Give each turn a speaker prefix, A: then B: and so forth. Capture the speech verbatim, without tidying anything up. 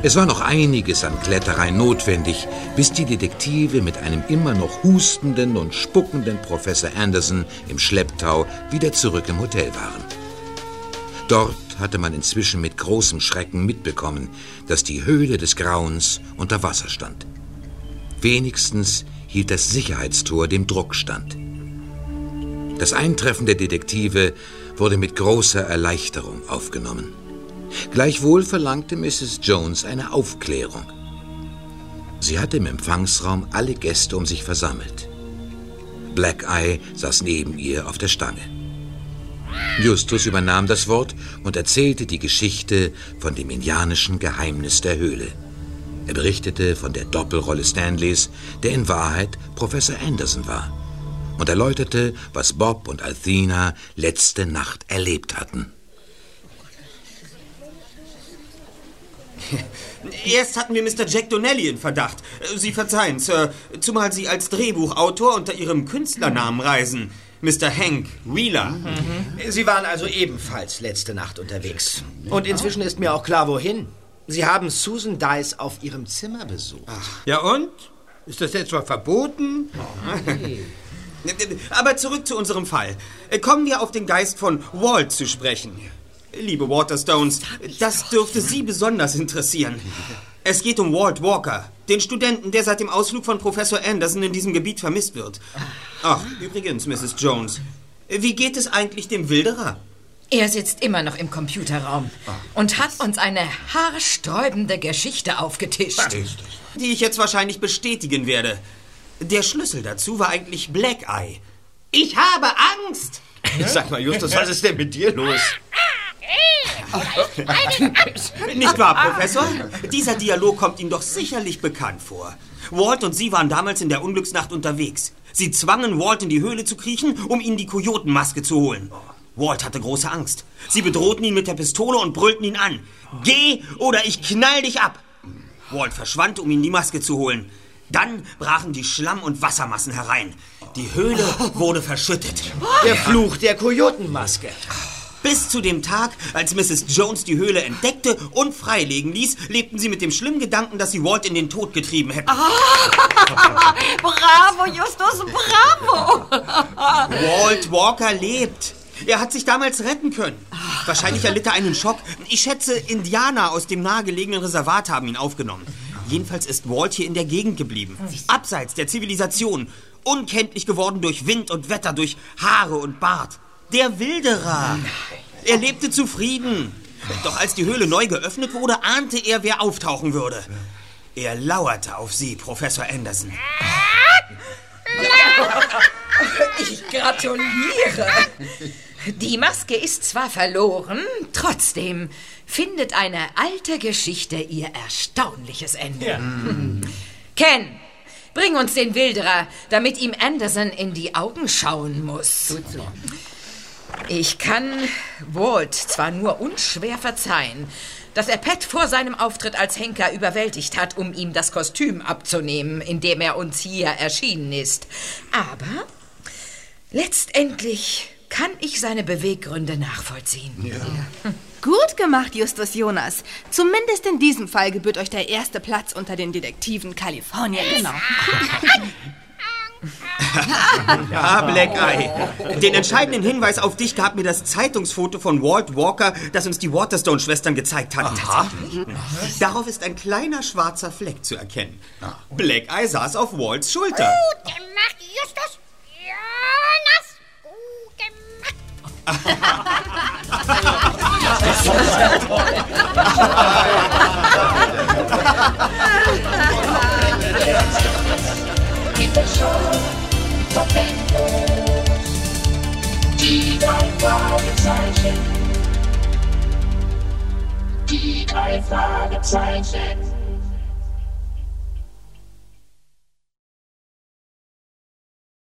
A: Es war noch einiges an Kletterei notwendig, bis die Detektive mit einem immer noch hustenden und spuckenden Professor Anderson im Schlepptau wieder zurück im Hotel waren. Dort hatte man inzwischen mit großem Schrecken mitbekommen, dass die Höhle des Grauens unter Wasser stand. Wenigstens hielt das Sicherheitstor dem Druck stand. Das Eintreffen der Detektive wurde mit großer Erleichterung aufgenommen. Gleichwohl verlangte Misses Jones eine Aufklärung. Sie hatte im Empfangsraum alle Gäste um sich versammelt. Black Eye saß neben ihr auf der Stange. Justus übernahm das Wort und erzählte die Geschichte von dem indianischen Geheimnis der Höhle. Er berichtete von der Doppelrolle Stanleys, der in Wahrheit Professor Anderson war, und erläuterte, was Bob und Althea letzte Nacht erlebt hatten.
B: Erst hatten wir Mister Jack Donnelly in Verdacht. Sie verzeihen, Sir, zumal Sie als Drehbuchautor unter Ihrem Künstlernamen reisen. Mister Hank Wheeler.
C: Mhm. Sie waren also ebenfalls letzte Nacht unterwegs. Und inzwischen ist mir auch klar, wohin. Sie haben Susan Dice auf ihrem Zimmer besucht.
D: Ach. Ja und? Ist das etwa verboten?
B: Okay. Aber zurück zu unserem Fall. Kommen wir auf den Geist von Walt zu sprechen. Liebe Waterstones, das dürfte Sie besonders interessieren. Es geht um Walt Walker, den Studenten, der seit dem Ausflug von Professor Anderson in diesem Gebiet vermisst wird. Ach, übrigens, Misses Jones, wie geht es eigentlich dem Wilderer?
E: Er sitzt immer noch im Computerraum und hat uns eine haarsträubende Geschichte aufgetischt.
B: Die ich jetzt wahrscheinlich bestätigen werde. Der Schlüssel dazu war eigentlich Black Eye. Ich habe Angst!
C: Sag mal, Justus, was ist denn mit dir los?
B: Nicht wahr, Professor? Dieser Dialog kommt Ihnen doch sicherlich bekannt vor. Walt und Sie waren damals in der Unglücksnacht unterwegs. Sie zwangen Walt in die Höhle zu kriechen, um ihm die Kojotenmaske zu holen. Walt hatte große Angst. Sie bedrohten ihn mit der Pistole und brüllten ihn an. Geh oder ich knall dich ab! Walt verschwand, um ihm die Maske zu holen. Dann brachen die Schlamm- und Wassermassen herein. Die Höhle wurde verschüttet.
C: Der Fluch der Kojotenmaske.
B: Bis zu dem Tag, als Misses Jones die Höhle entdeckte und freilegen ließ, lebten sie mit dem schlimmen Gedanken, dass sie Walt in den Tod getrieben hätten.
E: Ah, bravo, Justus, bravo!
B: Walt Walker lebt. Er hat sich damals retten können. Wahrscheinlich erlitt er einen Schock. Ich schätze, Indianer aus dem nahegelegenen Reservat haben ihn aufgenommen. Jedenfalls ist Walt hier in der Gegend geblieben. Abseits der Zivilisation. Unkenntlich geworden durch Wind und Wetter, durch Haare und Bart. Der Wilderer. Er lebte zufrieden. Doch als die Höhle neu geöffnet wurde, ahnte er, wer auftauchen würde. Er lauerte auf Sie, Professor Anderson.
E: Ich gratuliere. Die Maske ist zwar verloren, trotzdem findet eine alte Geschichte ihr erstaunliches Ende. Ja. Ken, bring uns den Wilderer, damit ihm Anderson in die Augen schauen muss. Gut so. Ich kann Walt zwar nur unschwer verzeihen, dass er Pat vor seinem Auftritt als Henker überwältigt hat, um ihm das Kostüm abzunehmen, in dem er uns hier erschienen ist. Aber letztendlich kann ich seine Beweggründe nachvollziehen. Ja.
F: Hm. Gut gemacht, Justus Jonas. Zumindest in diesem Fall gebührt euch der erste Platz unter den Detektiven Kaliforniens. Genau.
B: Ja, Black Eye. Den entscheidenden Hinweis auf dich gab mir das Zeitungsfoto von Walt Walker, das uns die Waterstone-Schwestern gezeigt hatten. Darauf ist ein kleiner schwarzer Fleck zu erkennen. Black Eye saß auf Walts Schulter.
G: Gut gemacht, Justus Jonas. Gut
H: Die drei Fragezeichen. Die drei Fragezeichen.